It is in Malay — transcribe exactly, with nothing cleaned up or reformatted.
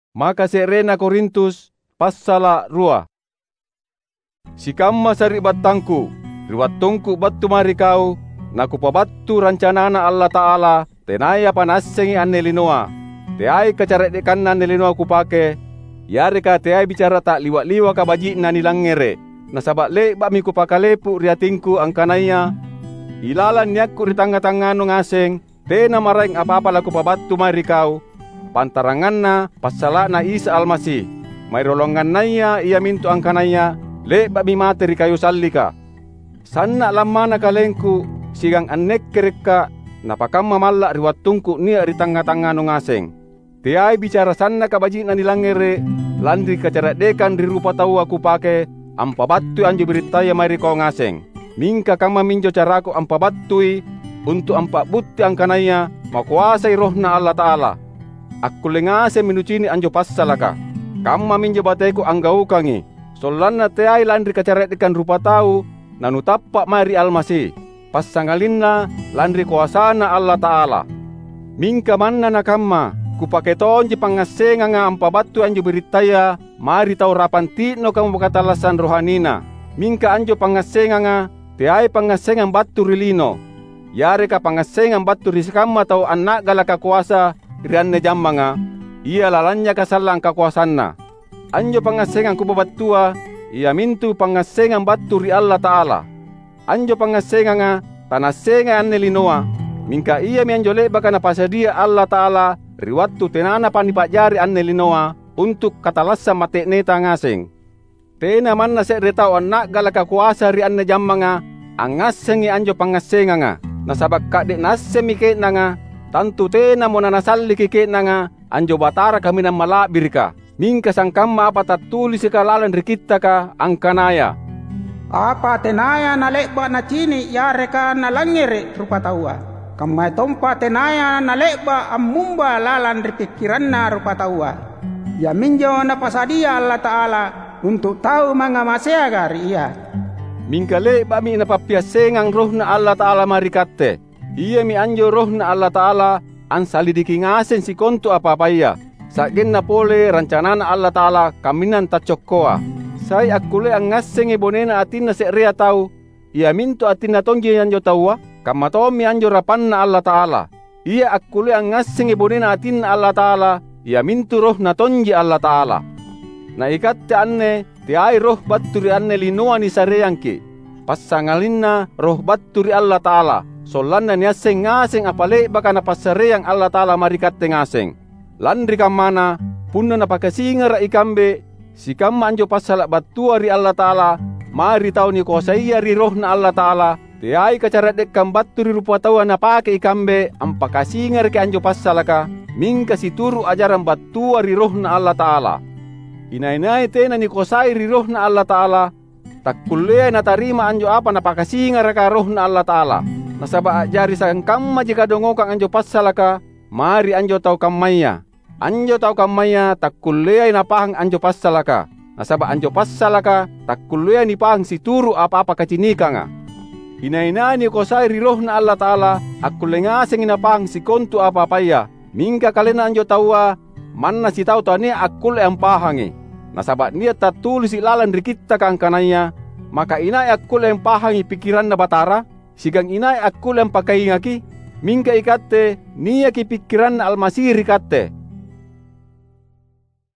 Maka serena Korintus passala rua. Sikamma sari battangku, riwattungku battu mari kau, naku pabattu rancanana Allah Ta'ala, tenaya panassengi anne linoa, teai kacaredekan anne linoa kupake, yareka teai bicara tak liwa-liwa kabaji na nilangere, nasabak le bami kupakalepu riatingku angkanaya, ilalan yakku di tangga-tangga ngaseng, tena maraing apa-apa laku pabattu mari kau, pantaranganna passalana Isa Almasih, mai rolonganaya ia mintu angkanaya, le bami materi kayu sallika. Sanna lamana kalengku sigang annek kereka napakamma malla riwattungku nia di tangga-tangga ngaseng. Tiai bicara sanna kabaji na nilangere, landri kacaradekan di rupa tau aku pake, ampabattu anju beritaya mari kau ngaseng. Mingka kama minjo caraku ampabattui, untuk ampak butti angkanaya, makuasai rohna Allah Ta'ala. Aku lengase minucini anjo passalaka. Kama minjo bateku anggaukangi, solanna teai landri kacaradekan rupa tau, nanu tappak mari Almasih, passangalinna landri kuasana Allah Ta'ala. Mingka manna nakamma, kupake tonji pangassenga nga ampabattu anjo beritaya, mari tau rapantino kamu bakatalasan rohanina. Mingka anjo pangassenga nga, teai pangassengan battu rilino. Yareka pangassengan battu risikamma tau anak galaka kuasa, rianne jamma nga, ia lalanya kasallang kakuasanna. Anjo pangassengan kubabattua, ia mintu pangassengan battu ri Allah Ta'ala. Anjo pangassengan nga, tanassenga anne linoa, mingka ia mianjo lebaka na pasadia Allah Ta'ala, riwattu tenana panipajari anne linoa, untuk katalassa mate neta ngaseng. Tena manna sekre tau anak galaka kuasa ri anne jamma nga, angassengi anjo pangassenga nga, nasabak kadek nasse miketna nga, tantu tena mo nanasalli kiketna nga, anjo batara kami na malabirka. Mingka sangkamma apa tattulis kalalan rikita ka angkanaya. Apa tenaya na lekba na cini yareka na langere rupa taua. Kamai tompa tenaya na lekba ammumba lalan ripikiranna rupa taua. Ya minjo na pasadia Allah Ta'ala untuk tahu mangamasea gari iya. Mingka lekba mi na papiasengang rohna Allah Ta'ala marikatte. Iya mi anjo rohna Allah Ta'ala ansalidiki ngasen si kontu apa-apaya. Sakin na pole rancanana Allah Ta'ala kaminan tacokkoa. Sai akule ang ngaseng ibonena atin na serea tau. Ia minto atin na tongji anjo taua. Kamatomi anjo rapanna Allah Ta'ala. Ia akule ang ngaseng ibonena atin na Allah Ta'ala. Ia minto roh na tongji Allah Ta'ala. Na ikatte anne tiai roh batturi anne linua ni sareangki. Passangalinna roh batturi Allah Ta'ala. Solanna niaseng ngaseng apale baka na passareang Allah Ta'ala marikatte ngaseng. Landri kamana, punna napakasingar ikambe, si kamma anjo pasala battua ri Allah Ta'ala, mari tau ni kuasaiya ri rohna Allah Ta'ala, teai kacaradek kam battu ri rupa tau napake ikambe, ampakasingar ke anjo pasalaka, mingka si turu ajaran battua ri rohna Allah Ta'ala. Inai-nai tena ni kuasai ri rohna Allah Ta'ala, tak kullea na tarima anjo apa napakasingar ka rohna Allah Ta'ala. Nasaba ajari sang kamma jika dongokang anjo pasalaka, mari anjo tau kammaya. Anjo tau kamaya tak kullea napahang anjo passalaka. Nasaba anjo passalaka tak kullea ni pahang si turu apa-apa kacinika nga. Ina-ina ni kosai rirohna Allah Ta'ala, aku lengaseng inapahang si kontu apa-apaya. Mingka kalena anjo taua, manna si tau tani aku le ampahangi. Nasaba niya tatulis ilalan rikita kangkanaya, maka inai aku le ampahangi pikiran na batara, sigang inai aku le ampakaingaki, mingka ikatte niya ki pikiran na Almasih rikatte.